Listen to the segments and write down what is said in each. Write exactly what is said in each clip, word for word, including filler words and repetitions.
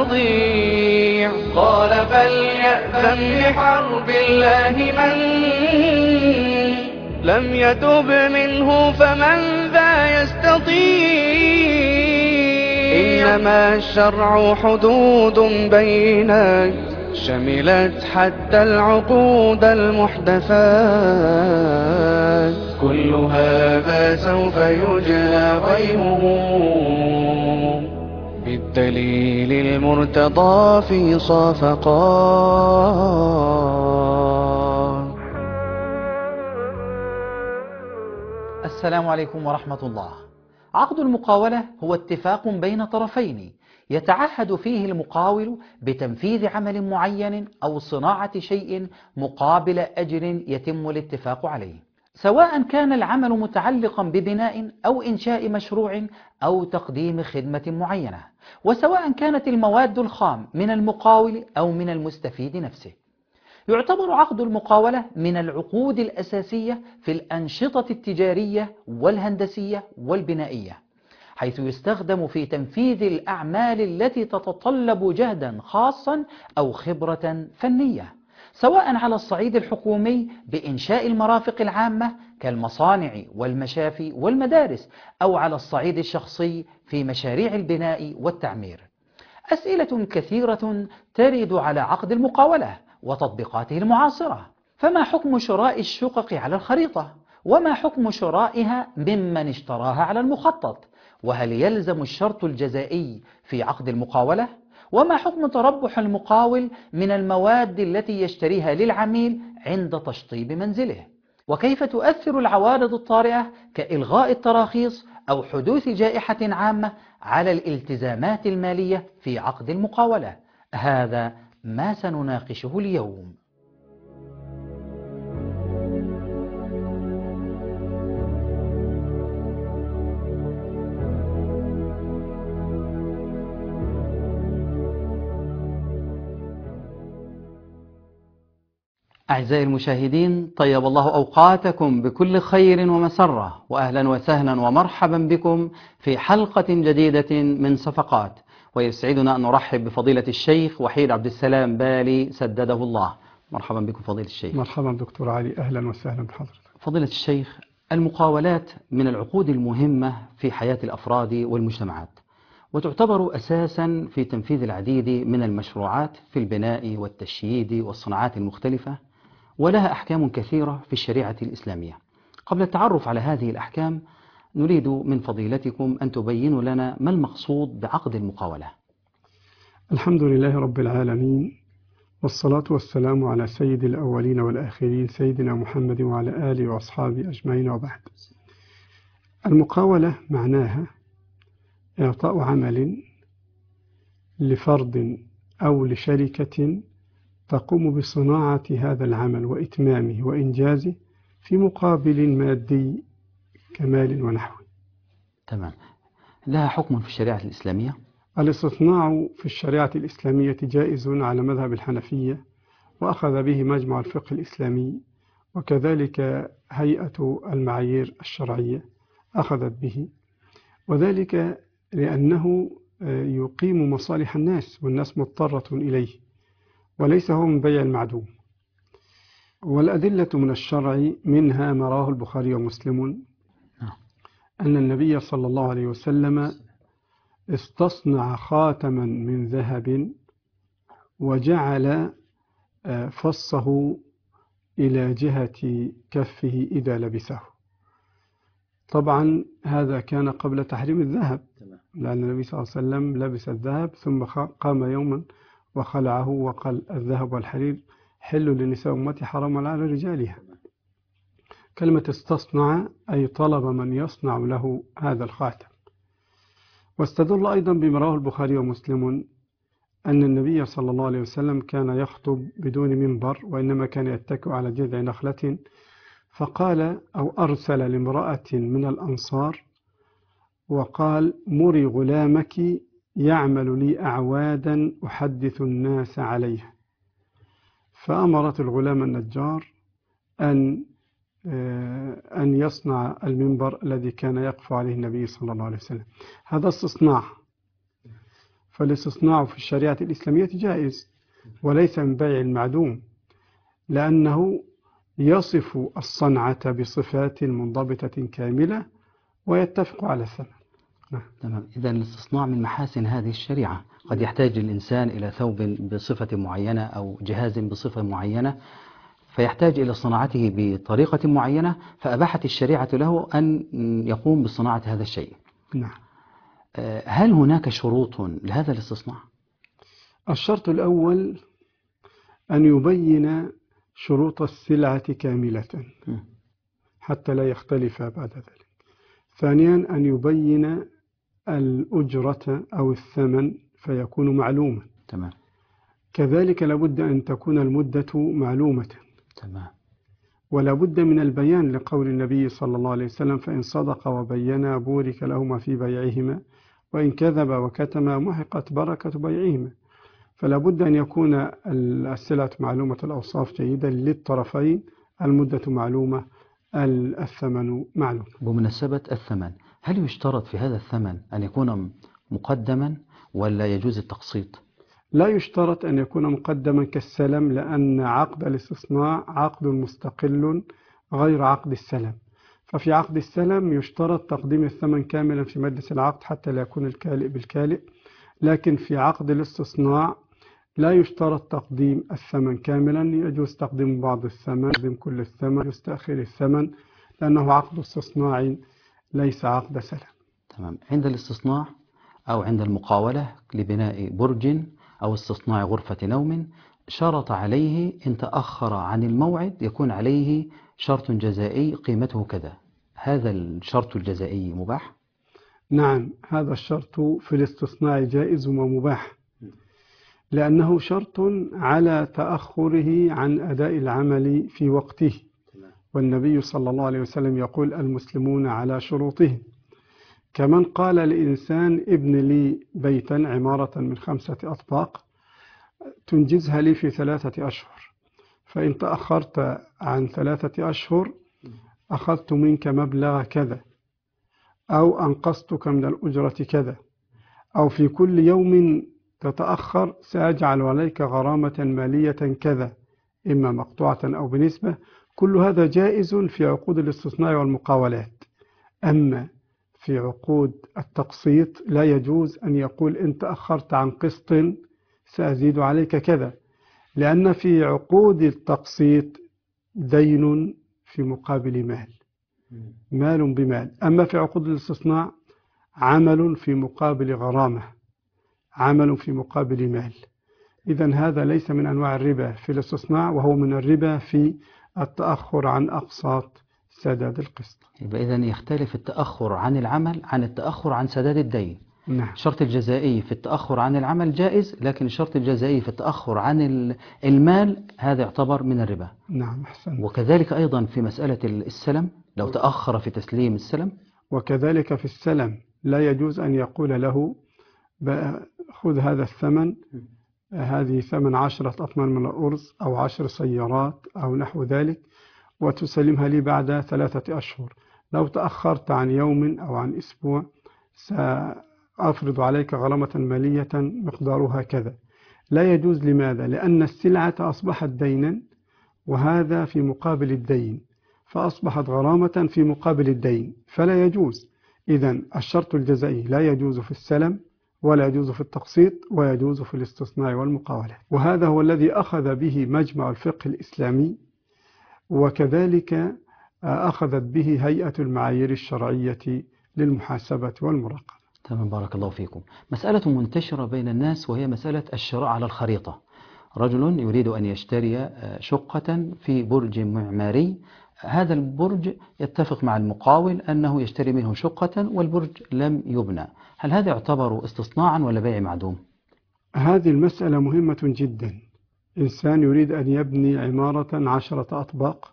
يستطيع. قال فليأذن بحرب الله من لم يتب منه فمن ذا يستطيع. إنما الشرع حدود بينات شملت حتى العقود المحدثات، كل هذا سوف يجلى غيره بالدليل المرتضى في صفقات. السلام عليكم ورحمة الله. عقد المقاولة هو اتفاق بين طرفين يتعهد فيه المقاول بتنفيذ عمل معين أو صناعة شيء مقابل أجر يتم الاتفاق عليه، سواء كان العمل متعلقا ببناء أو إنشاء مشروع أو تقديم خدمة معينة، وسواء كانت المواد الخام من المقاول أو من المستفيد نفسه. يعتبر عقد المقاولة من العقود الأساسية في الأنشطة التجارية والهندسية والبنائية، حيث يستخدم في تنفيذ الأعمال التي تتطلب جهدا خاصا أو خبرة فنية، سواء على الصعيد الحكومي بإنشاء المرافق العامة كالمصانع والمشافي والمدارس، أو على الصعيد الشخصي في مشاريع البناء والتعمير. أسئلة كثيرة ترد على عقد المقاولة وتطبيقاته المعاصرة. فما حكم شراء الشقق على الخريطة؟ وما حكم شرائها ممن اشتراها على المخطط؟ وهل يلزم الشرط الجزائي في عقد المقاولة؟ وما حكم تربح المقاول من المواد التي يشتريها للعميل عند تشطيب منزله؟ وكيف تؤثر العوارض الطارئة كإلغاء التراخيص أو حدوث جائحة عامة على الالتزامات المالية في عقد المقاولة؟ هذا ما سنناقشه اليوم. أعزائي المشاهدين، طيب الله أوقاتكم بكل خير ومسرة، وأهلا وسهلا ومرحبا بكم في حلقة جديدة من صفقات. ويسعدنا أن نرحب بفضيلة الشيخ وحيد عبد السلام بالي سدده الله. مرحبا بكم فضيلة الشيخ. مرحبا دكتور علي، أهلا وسهلا بحضرتك. فضيلة الشيخ، المقاولات من العقود المهمة في حياة الأفراد والمجتمعات، وتعتبر أساسا في تنفيذ العديد من المشروعات في البناء والتشييد والصناعات المختلفة، ولها أحكام كثيرة في الشريعة الإسلامية. قبل التعرف على هذه الأحكام نريد من فضيلتكم أن تبينوا لنا ما المقصود بعقد المقاولة. الحمد لله رب العالمين، والصلاة والسلام على سيد الأولين والآخرين سيدنا محمد وعلى آله وأصحابه أجمعين، وبعد. المقاولة معناها إعطاء عمل لفرد أو لشركة تقوم بصناعة هذا العمل وإتمامه وإنجازه في مقابل مادي كمال ونحوه. تمام. لها حكم في الشريعة الإسلامية؟ الاستثناء في الشريعة الإسلامية جائز على مذهب الحنفية، وأخذ به مجمع الفقه الإسلامي، وكذلك هيئة المعايير الشرعية أخذت به، وذلك لأنه يقيم مصالح الناس والناس مضطرة إليه، وليس هو من بيع المعدوم. والأدلة من الشرع منها ما رواه البخاري ومسلم أن النبي صلى الله عليه وسلم استصنع خاتما من ذهب وجعل فصه إلى جهة كفه إذا لبسه. طبعا هذا كان قبل تحريم الذهب، لأن النبي صلى الله عليه وسلم لبس الذهب ثم قام يوما وخلعه وقال الذهب والحرير حل لنساء أمتي حرام على رجالها. كلمة استصنع أي طلب من يصنع له هذا الخاتم. واستدل أيضا بما رواه البخاري ومسلم أن النبي صلى الله عليه وسلم كان يخطب بدون منبر، وإنما كان يتكئ على جذع نخلة، فقال أو أرسل لامرأة من الأنصار وقال مري غلامك يعمل لي أعوادا أحدث الناس عليها، فأمرت الغلام النجار أن أن يصنع المنبر الذي كان يقف عليه النبي صلى الله عليه وسلم. هذا استصناع. فالاستصناع في الشريعة الإسلامية جائز وليس من بيع المعدوم، لأنه يصف الصنعة بصفات منضبطة كاملة ويتفق على الثمن. نعم. تمام. إذا الاستصناع من محاسن هذه الشريعة. قد يحتاج الإنسان إلى ثوب بصفة معينة أو جهاز بصفة معينة، فيحتاج إلى صناعته بطريقة معينة، فأباحت الشريعة له أن يقوم بصناعة هذا الشيء. نعم. هل هناك شروط لهذا الاستصناع؟ الشرط الأول أن يبين شروط السلعة كاملة حتى لا يختلف بعد ذلك. ثانيا أن يبين الأجرة أو الثمن فيكون معلوما. تمام. كذلك لابد أن تكون المدة معلومة. تمام. ولا بد من البيان لقول النبي صلى الله عليه وسلم: فإن صدق وبينا بورك لهما في بيعهما وإن كذب وكتم محقت بركة بيعهما. فلا بد أن يكون السلعة معلومة الأوصاف جيدا للطرفين، المدة معلومة، الثمن معلوم. بمناسبة الثمن، هل يشترط في هذا الثمن أن يكون مقدما ولا يجوز التقسيط؟ لا يشترط أن يكون مقدما كالسلم، لأن عقد الاستصناع عقد مستقل غير عقد السلم. ففي عقد السلم يشترط تقديم الثمن كاملا في مجلس العقد حتى لا يكون الكالئ بالكالئ، لكن في عقد الاستصناع لا يشترط تقديم الثمن كاملا، يجوز تقديم بعض الثمن، تقديم كل الثمن، يجوز تأخير الثمن، لأنه عقد استصناع ليس عقد سلم. تمام. عند الاستصناع أو عند المقاولة لبناء برج أو استصناع غرفة نوم، شرط عليه إن تأخر عن الموعد يكون عليه شرط جزائي قيمته كذا، هذا الشرط الجزائي مباح؟ نعم، هذا الشرط في الاستصناع جائز ومباح، لأنه شرط على تأخره عن أداء العمل في وقته، والنبي صلى الله عليه وسلم يقول: المسلمون على شروطهم. كمن قال لإنسان: ابن لي بيتا عمارة من خمسة أطباق تنجزها لي في ثلاثة أشهر، فإن تأخرت عن ثلاثة أشهر أخذت منك مبلغ كذا، أو أنقصتك من الأجرة كذا، أو في كل يوم تتأخر سأجعل عليك غرامة مالية كذا، إما مقطوعة أو بنسبة. كل هذا جائز في عقود الاستصناع والمقاولات. أما في عقود التقسيط لا يجوز أن يقول: إن تأخرت عن قسط سأزيد عليك كذا، لأن في عقود التقسيط دين في مقابل مال، مال بمال. أما في عقود الاستصناع عمل في مقابل غرامة، عمل في مقابل مال. إذن هذا ليس من أنواع الربا في الاستصناع، وهو من الربا في التأخر عن أقساط سداد القسط. يبقى إذن يختلف التأخر عن العمل عن التأخر عن سداد الدين. نعم. الشرط الجزائي في التأخر عن العمل جائز، لكن الشرط الجزائي في التأخر عن المال هذا يعتبر من الربا. نعم، أحسن. وكذلك أيضا في مسألة السلم، لو تأخر في تسليم السلم. وكذلك في السلم لا يجوز أن يقول له: خذ هذا الثمن، هذه ثمن عشرة أطنان من الأرز أو عشر سيارات أو نحو ذلك، وتسلمها لي بعد ثلاثة أشهر. لو تأخرت عن يوم أو عن أسبوع سأفرض عليك غرامة مالية مقدارها كذا. لا يجوز. لماذا؟ لأن السلعة أصبحت دينا، وهذا في مقابل الدين، فأصبحت غرامة في مقابل الدين، فلا يجوز. إذن الشرط الجزائي لا يجوز في السلم، ولا يجوز في التقسيط، ويجوز في الاستصناع والمقاولات. وهذا هو الذي أخذ به مجمع الفقه الإسلامي، وكذلك أخذت به هيئة المعايير الشرعية للمحاسبة والمراقبة. تمام، بارك الله فيكم. مسألة منتشرة بين الناس وهي مسألة الشراء على الخريطة. رجل يريد أن يشتري شقة في برج معماري، هذا البرج يتفق مع المقاول أنه يشتري منه شقة والبرج لم يبنى، هل هذا يعتبر استصناعا ولا بيع معدوم؟ هذه المسألة مهمة جدا. إنسان يريد أن يبني عمارة عشرة أطباق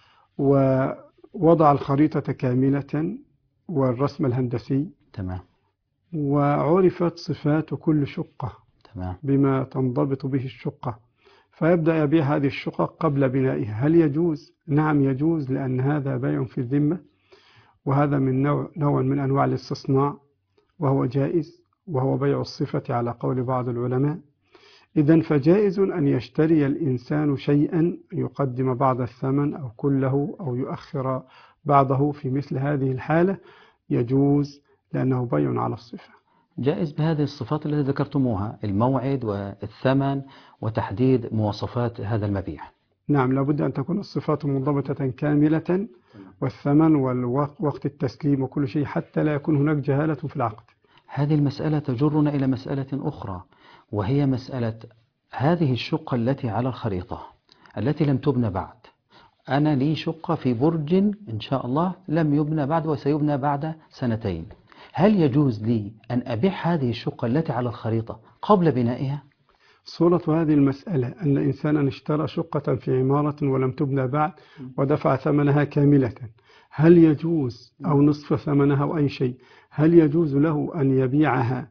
ووضع الخريطة كاملة والرسم الهندسي، تمام، وعرفت صفات كل شقة، تمام، بما تنضبط به الشقة، فيبدأ يبيع هذه الشقق قبل بنائها. هل يجوز؟ نعم يجوز، لأن هذا بيع في الذمة، وهذا من نوع, نوع من أنواع الاستصناع، وهو جائز وهو بيع الصفة على قول بعض العلماء. إذن فجائز أن يشتري الإنسان شيئا يقدم بعض الثمن أو كله أو يؤخر بعضه، في مثل هذه الحالة يجوز لأنه بيع على الصفة. جائز بهذه الصفات التي ذكرتموها، الموعد والثمن وتحديد مواصفات هذا المبيع. نعم، لابد أن تكون الصفات منضبطة كاملة، والثمن والوقت التسليم وكل شيء، حتى لا يكون هناك جهالة في العقد. هذه المسألة تجرنا إلى مسألة أخرى، وهي مسألة هذه الشقة التي على الخريطة التي لم تبنى بعد. أنا لي شقة في برج إن شاء الله لم يبنى بعد وسيبنى بعد سنتين، هل يجوز لي أن أبيع هذه الشقة التي على الخريطة قبل بنائها؟ صورة هذه المسألة أن إنسانا اشترى شقة في عمارة ولم تبنى بعد ودفع ثمنها كاملة، هل يجوز أو نصف ثمنها أو أي شيء، هل يجوز له أن يبيعها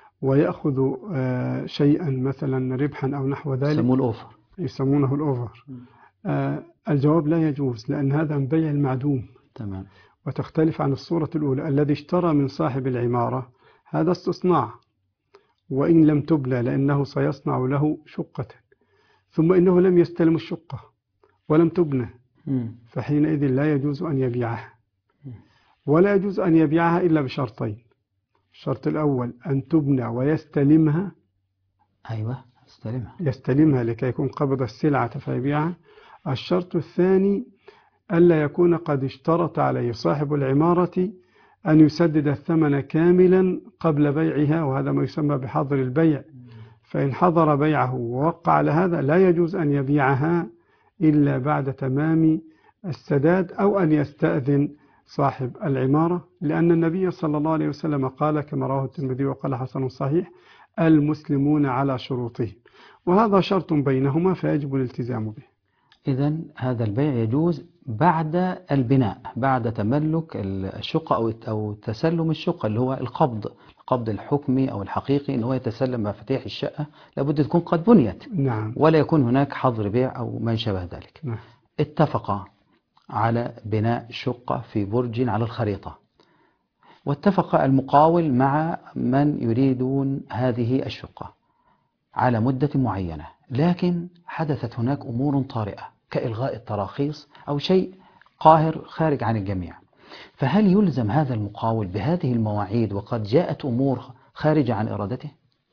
ويأخذ آه شيئا مثلا ربحا أو نحو ذلك؟ يسمونه الأوفر. يسمونه الأوفر. آه الجواب لا يجوز، لأن هذا من بيع المعدوم. تمام. وتختلف عن الصورة الأولى. الذي اشترى من صاحب العمارة هذا استصناع، وإن لم تبنى لأنه سيصنع له شقة، ثم إنه لم يستلم الشقة ولم تبنى، فحينئذ لا يجوز أن يبيعها، ولا يجوز أن يبيعها إلا بشرطين. الشرط الأول أن تبنى ويستلمها. أيوة، يستلمها يستلمها لكي يكون قبض السلعة فيبيعها. الشرط الثاني ألا يكون قد اشترط عليه صاحب العمارة أن يسدد الثمن كاملا قبل بيعها، وهذا ما يسمى بحظر البيع. فإن حضر بيعه ووقع على هذا لا يجوز أن يبيعها إلا بعد تمام السداد، أو أن يستأذن صاحب العمارة، لأن النبي صلى الله عليه وسلم قال كما رواه الترمذي وقال حسن صحيح: المسلمون على شروطهم، وهذا شرط بينهما فيجب الالتزام به. إذن هذا البيع يجوز بعد البناء، بعد تملك الشقة أو أو تسلم الشقة، اللي هو القبض القبض الحكمي أو الحقيقي، إن هو يتسلم مفاتيح الشقة لابد تكون قد بنيت. نعم. ولا يكون هناك حظر بيع أو ما شابه ذلك. نعم. اتفق على بناء شقة في برج على الخريطة، واتفق المقاول مع من يريدون هذه الشقة على مدة معينة، لكن حدثت هناك أمور طارئة كإلغاء التراخيص أو شيء قاهر خارج عن الجميع، فهل يلزم هذا المقاول بهذه المواعيد وقد جاءت أمور خارجة عن إرادته؟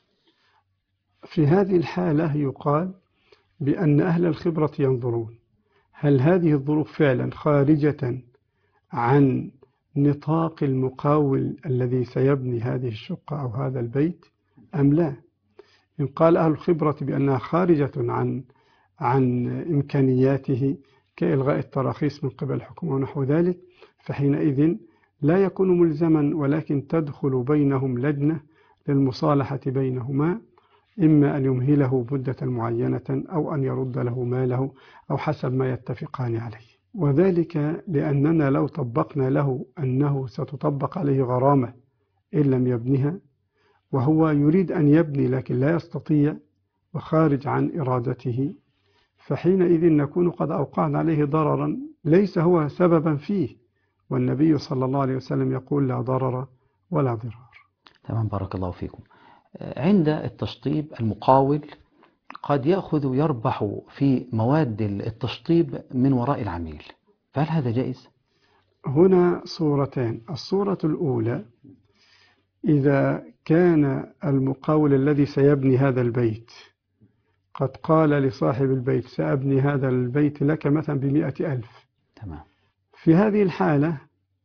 في هذه الحالة يقال بأن أهل الخبرة ينظرون هل هذه الظروف فعلا خارجة عن نطاق المقاول الذي سيبني هذه الشقة أو هذا البيت أم لا. إن قال أهل الخبرة بأنها خارجة عن عن إمكانياته كإلغاء التراخيص من قبل الحكومة ونحو ذلك، فحينئذ لا يكون ملزما، ولكن تدخل بينهم لجنة للمصالحة بينهما، إما أن يمهله مدة معينة أو أن يرد له ماله أو حسب ما يتفقان عليه. وذلك لأننا لو طبقنا له أنه ستطبق عليه غرامة إن لم يبنها، وهو يريد أن يبني لكن لا يستطيع وخارج عن إرادته، فحينئذ نكون قد أوقعنا عليه ضررا ليس هو سببا فيه، والنبي صلى الله عليه وسلم يقول: لا ضرر ولا ضرار. تمام، بارك الله فيكم. عند التشطيب المقاول قد يأخذ يربح في مواد التشطيب من وراء العميل، فهل هذا جائز؟ هنا صورتين. الصورة الأولى: إذا كان المقاول الذي سيبني هذا البيت قد قال لصاحب البيت: سأبني هذا البيت لك مثلا بمئة ألف، تمام. في هذه الحالة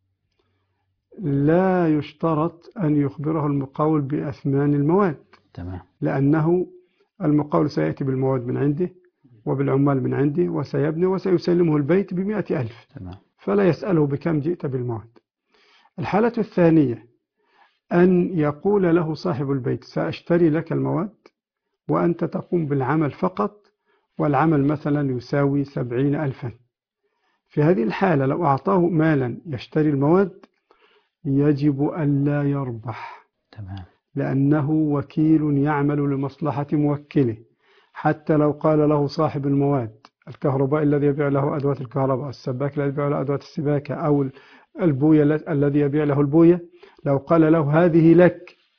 لا يشترط أن يخبره المقاول بأثمان المواد، تمام. لأنه المقاول سيأتي بالمواد من عنده وبالعمال من عنده وسيبني وسيسلمه البيت بمئة ألف، تمام. فلا يسأله بكم جئت بالمواد. الحالة الثانية أن يقول له صاحب البيت: سأشتري لك المواد وأنت تقوم بالعمل فقط، والعمل مثلا يساوي سبعين ألفا. في هذه الحالة لو أعطاه مالا يشتري المواد يجب أن لا يربح، تمام. لأنه وكيل يعمل لمصلحة موكله. حتى لو قال له صاحب المواد: الكهرباء الذي يبيع له أدوات الكهرباء، السباك الذي يبيع له أدوات السباكة، أو البوية الذي يبيع له البوية، لو قال له: هذه لك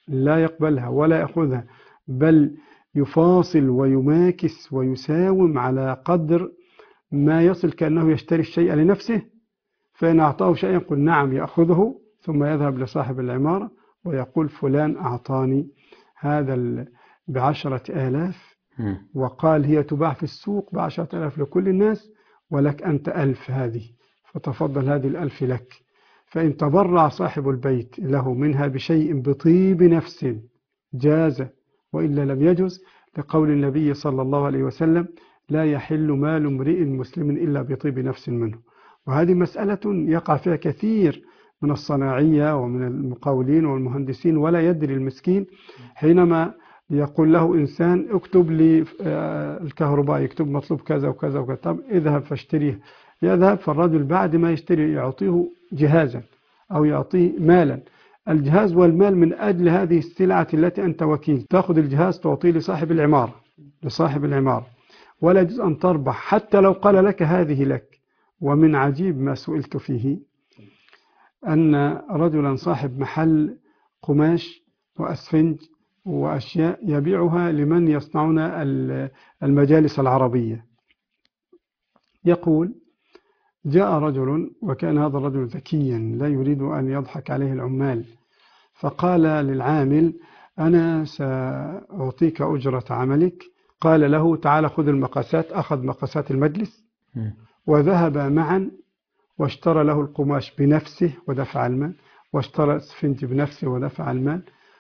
لا يقبلها ولا يأخذها، بل يفاصل ويماكس ويساوم على قدر ما يصل كأنه يشتري الشيء لنفسه، فإن أعطاه شيئا يقول نعم يأخذه، ثم يذهب لصاحب العمارة ويقول فلان أعطاني هذا بعشرة آلاف وقال هي تباع في السوق بعشرة آلاف لكل الناس ولك أنت ألف هذه، فتفضل هذه الألف لك. فإن تبرع صاحب البيت له منها بشيء بطيب نفس جاز، وإلا لم يجز، لقول النبي صلى الله عليه وسلم لا يحل مال امرئ مسلم إلا بطيب نفس منه. وهذه مسألة يقع فيها كثير من الصناعية ومن المقاولين والمهندسين، ولا يدري المسكين حينما يقول له إنسان اكتب لي الكهرباء، يكتب مطلوب كذا وكذا وكذا، طب اذهب فاشتريه، يذهب، فالرجل بعد ما يشتري يعطيه جهازا أو يعطيه مالا، الجهاز والمال من أجل هذه السلعة التي أنت وكيل، تأخذ الجهاز تعطيه لصاحب العمارة لصاحب العمارة ولا يجوز أن تربح حتى لو قال لك هذه لك. ومن عجيب ما سئلت فيه أن رجلا صاحب محل قماش وأسفنج وأشياء يبيعها لمن يصنعون المجالس العربية، يقول جاء رجل وكان هذا الرجل ذكيا لا يريد أن يضحك عليه العمال، فقال للعامل أنا سأعطيك أجرة عملك، قال له تعال خذ المقاسات، أخذ مقاسات المجلس وذهب معا واشترى له القماش بنفسه ودفع المال، واشترى السفنج بنفسه ودفع المال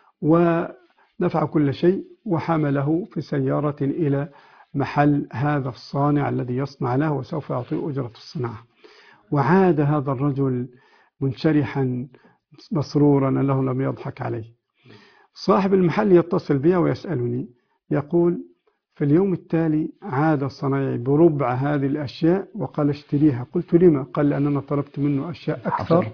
ودفع كل شيء، وحمله في سيارة إلى محل هذا الصانع الذي يصنع له وسوف يعطيه أجرة الصناعة. وعاد هذا الرجل منشرحا مسرورا أنه لم يضحك عليه. صاحب المحل يتصل بي ويسألني يقول في اليوم التالي عاد الصنايعي بربع هذه الأشياء وقال اشتريها. قلت لما؟ قال لأننا طلبت منه أشياء أكثر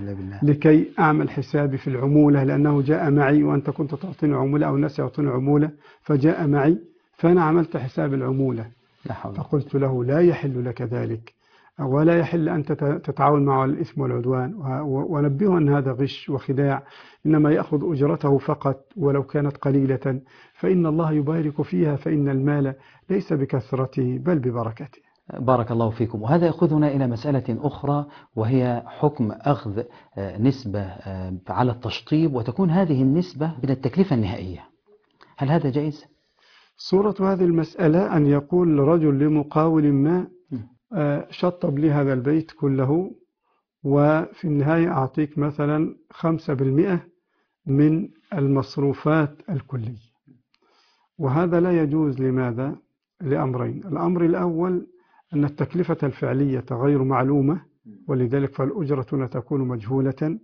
لكي أعمل حسابي في العمولة، لأنه جاء معي وأنت كنت تعطيني عمولة أو الناس يعطوني عمولة، فجاء معي فأنا عملت حساب العمولة. فقلت له لا يحل لك ذلك، ولا يحل أن تتعاون معه على الإثم والعدوان، ونبهه أن هذا غش وخداع، إنما يأخذ أجرته فقط ولو كانت قليلة، فإن الله يبارك فيها، فإن المال ليس بكثرته بل ببركته. بارك الله فيكم. وهذا يأخذنا إلى مسألة أخرى، وهي حكم أخذ نسبة على التشطيب، وتكون هذه النسبة من التكلفة النهائية، هل هذا جائز؟ صورة هذه المسألة أن يقول رجل لمقاول ما شطب لي هذا البيت كله وفي النهاية أعطيك مثلا خمسة بالمئة من المصروفات الكلية، وهذا لا يجوز. لماذا؟ لأمرين. الأمر الأول أن التكلفة الفعلية غير معلومة، ولذلك فالأجرة تكون مجهولة.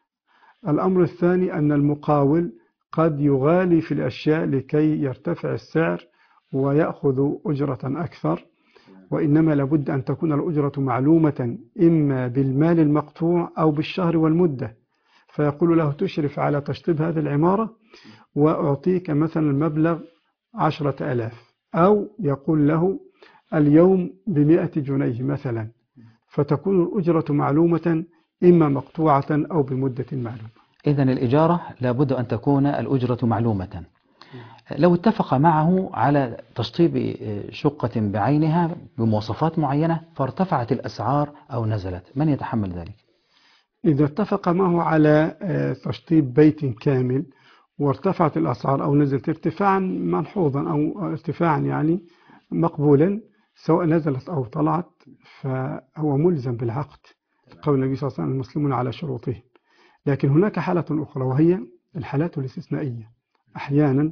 الأمر الثاني أن المقاول قد يغالي في الأشياء لكي يرتفع السعر ويأخذ أجرة أكثر، وإنما لابد أن تكون الأجرة معلومة إما بالمال المقطوع أو بالشهر والمدة، فيقول له تشرف على تشطيب هذه العمارة وأعطيك مثلا المبلغ عشرة ألاف، أو يقول له اليوم بمئة جنيه مثلا، فتكون الأجرة معلومة إما مقطوعة أو بمدة معلومة. إذن الإجارة لابد أن تكون الأجرة معلومة. لو اتفق معه على تشطيب شقة بعينها بمواصفات معينة فارتفعت الأسعار أو نزلت، من يتحمل ذلك؟ إذا اتفق معه على تشطيب بيت كامل وارتفعت الأسعار أو نزلت ارتفاعا ملحوظا أو ارتفاعا يعني مقبولا، سواء نزلت أو طلعت، فهو ملزم بالعقد، قول النبي صلى الله عليه وسلم المسلمون على شروطهم. لكن هناك حالة أخرى وهي الحالات الاستثنائية. أحيانا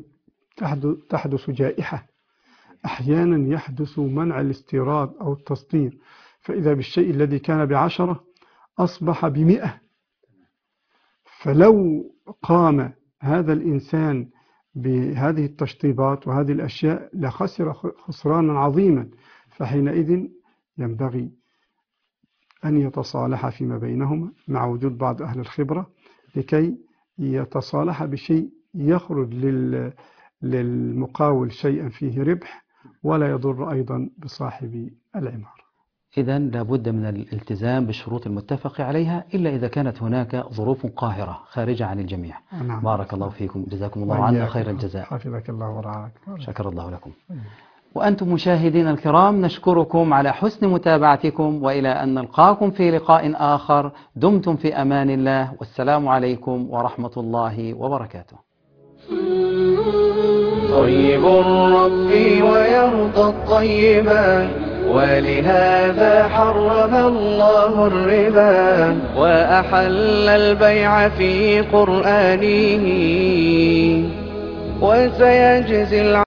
تحدث جائحة، أحيانا يحدث منع الاستيراد أو التصدير، فإذا بالشيء الذي كان بعشرة أصبح بمئة، فلو قام هذا الإنسان بهذه التشطيبات وهذه الأشياء لخسر خسرانا عظيما. فحينئذ ينبغي أن يتصالح فيما بينهما مع وجود بعض أهل الخبرة لكي يتصالح بشيء يخرج لل للمقاول شيئا فيه ربح ولا يضر أيضا بصاحب العمارة. إذا لابد من الالتزام بالشروط المتفق عليها إلا إذا كانت هناك ظروف قاهرة خارجة عن الجميع. نعم. بارك الله فيكم، جزاكم الله عنا خير الجزاء. حفظك الله ورعاك. شكر الله لكم. وأنتم مشاهدين الكرام، نشكركم على حسن متابعتكم، وإلى أن نلقاكم في لقاء آخر. دمتم في أمان الله، والسلام عليكم ورحمة الله وبركاته. طيب ربي ويرضى الطيبات، ولهذا حرم الله الربا وأحل البيع في قرآنه، وسيجزي